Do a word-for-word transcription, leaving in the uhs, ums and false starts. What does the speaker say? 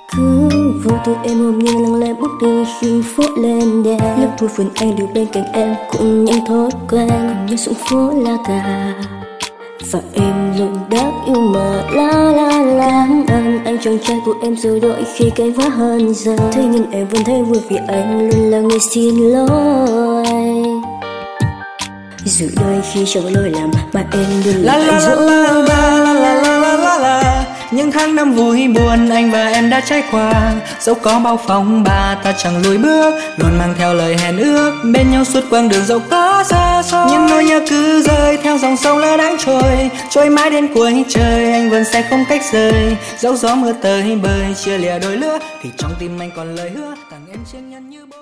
Cứ vô tư em ôm như lặng lẽ bước đi khi phố lên đèn. Lúc vui phường anh được bên cạnh em cùng những thói quen, cùng nhau xuống phố La Cà. Và em luôn đáp yêu mà la la la. Cảm ơn anh chàng trai của em rồi đôi khi cay vã hơn giờ. Thế nhưng em vẫn thấy vui vì anh luôn là người xin lỗi. Dù đôi khi trong lỗi lầm mà em luôn la la là la la la la la la la la. Những tháng năm vui buồn anh và em đã trải qua, dẫu có bao phong ba ta chẳng lùi bước, luôn mang theo lời hẹn ước bên nhau suốt quãng đường dẫu có xa xôi. Nhưng nỗi nhớ cứ rơi theo dòng sông lỡ đãng trôi, trôi mãi đến cuối trời anh vẫn sẽ không cách rời. Dẫu gió mưa tới bời chia lìa đôi lứa thì trong tim anh còn lời hứa tặng em chiếc nhẫn như bố.